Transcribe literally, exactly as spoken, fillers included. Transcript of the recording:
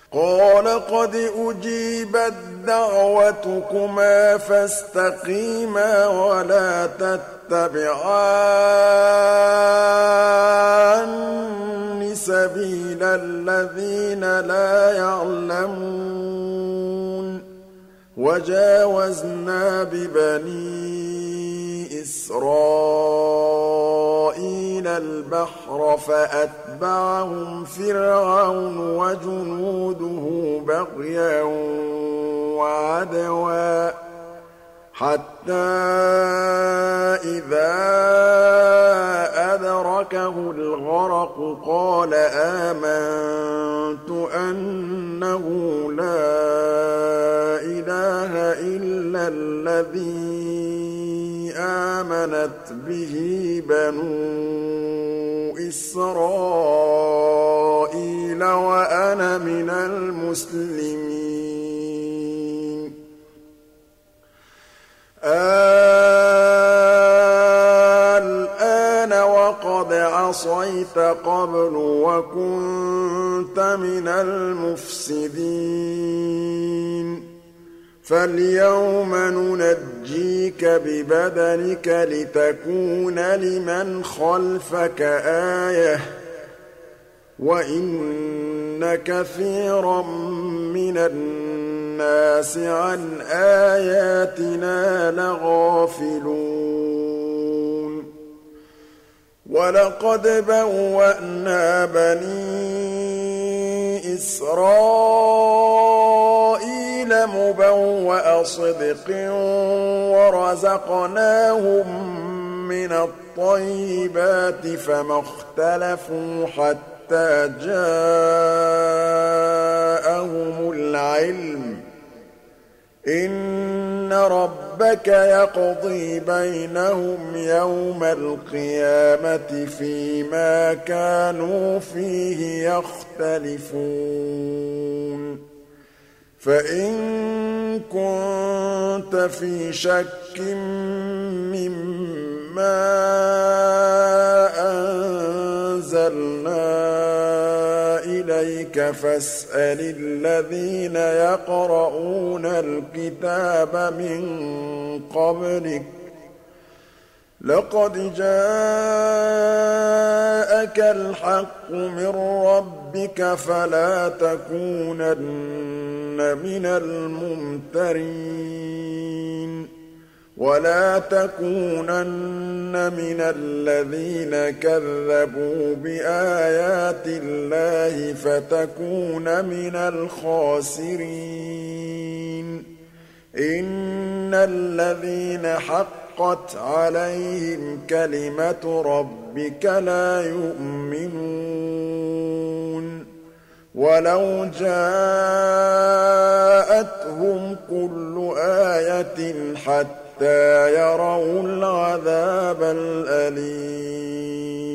قَالَ قَدْ أُجِيبَتْ دَعْوَتُكُمَا فَاسْتَقِيمَا وَلَا تَتَّبِعَانِّ سَبِيلَ الَّذِينَ لَا يَعْلَمُونَ وَجَاوَزْنَا بِبَنِي إِسْرَائِيلَ الْبَحْرَ فَأَتْبَعَهُمْ فِرْعَوْنُ وَجُنُودُهُ بَغْيًا وَعَدْوًا حَتَّىٰ إِذَا أَدْرَكَهُ الْغَرَقُ قَالَ آمَنتُ أَنَّهُ لَا إِلَٰهَ إِلَّا الَّذِي آمَنَتْ بِهِ بَنُو إِسْرَائِيلَ وَأَنَا مِنَ الْمُسْلِمِينَ الْآنَ وَقَدْ عَصَيْتَ قَبْلُ وَكُنتَ مِنَ الْمُفْسِدِينَ فَالْيَوْمَ نُنَجِّيكَ بِبَدَنِكَ لِتَكُونَ لِمَنْ خَلْفَكَ آيَةً ۚ وَإِنَّ كَثِيرًا مِّنَ النَّاسِ عَنْ آيَاتِنَا لَغَافِلُونَ وَلَقَدْ بَوَّأْنَا بَنِي إِسْرَائِيلَ مُبَوَّأَ صِدْقٍ وَرَزَقْنَاهُم مِّنَ الطَّيِّبَاتِ فَمَا اخْتَلَفُوا حَتَّىٰ جَاءَهُمُ الْعِلْمُ ۚ إِنَّ رَبَّكَ يَقْضِي بَيْنَهُمْ يَوْمَ الْقِيَامَةِ فِيمَا كَانُوا فِيهِ يَخْتَلِفُونَ فَإِن كُنتَ فِي شَكٍّ مِّمَّا أَنزَلْنَا إِلَيْكَ فَاسْأَلِ الَّذِينَ يَقْرَءُونَ الْكِتَابَ مِن قَبْلِكَ ۚ لَقَدْ جَاءَكَ الْحَقُّ مِن رَّبِّكَ فَلَا تَكُونَنَّ مِنَ الْمُمْتَرِينَ وَلَا تَكُونَنَّ مِنَ الَّذِينَ كَذَّبُوا بِآيَاتِ اللَّهِ فَتَكُونَ مِنَ الْخَاسِرِينَ إِنَّ الَّذِينَ حَقَّتْ عَلَيْهِمْ كَلِمَةُ رَبِّكَ لَا يُؤْمِنُونَ وَلَوْ جَاءَتْهُمْ كُلُّ آيَةٍ حَتَّىٰ يَرَوُا الْعَذَابَ الْأَلِيمَ